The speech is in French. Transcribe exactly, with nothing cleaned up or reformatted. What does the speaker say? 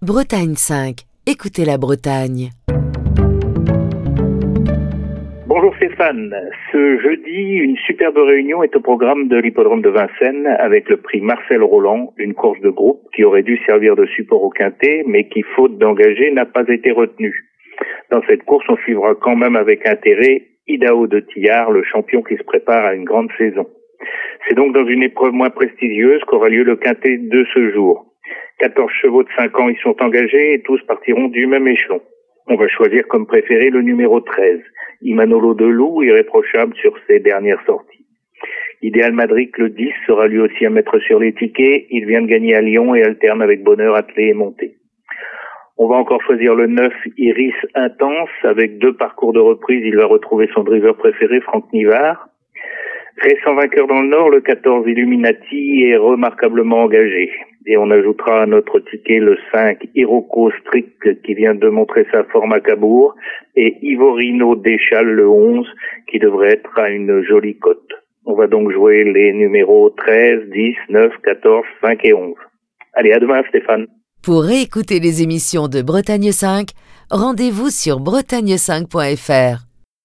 Bretagne cinq. Écoutez la Bretagne. Bonjour Stéphane. Ce jeudi, une superbe réunion est au programme de l'hippodrome de Vincennes avec le prix Marcel Roland, une course de groupe qui aurait dû servir de support au quintet, mais qui, faute d'engager, n'a pas été retenue. Dans cette course, on suivra quand même avec intérêt Idaho de Tillard, le champion qui se prépare à une grande saison. C'est donc dans une épreuve moins prestigieuse qu'aura lieu le quintet de ce jour. quatorze chevaux de cinq ans y sont engagés et tous partiront du même échelon. On va choisir comme préféré le numéro treize, Imanolo de Loup, irréprochable sur ses dernières sorties. Idéal Madrid, le dix, sera lui aussi à mettre sur les tickets. Il vient de gagner à Lyon et alterne avec bonheur attelé et monté. On va encore choisir le neuf, Iris Intense. Avec deux parcours de reprise, il va retrouver son driver préféré, Franck Nivard. Récent vainqueur dans le Nord, le quatorze, Illuminati, est remarquablement engagé. Et on ajoutera à notre ticket le cinq, Hiroko Strict, qui vient de montrer sa forme à Cabourg, et Ivorino Deschal, le onze, qui devrait être à une jolie cote. On va donc jouer les numéros treize, dix, neuf, quatorze, cinq et onze. Allez, à demain Stéphane. Pour réécouter les émissions de Bretagne cinq, rendez-vous sur bretagne cinq point f r.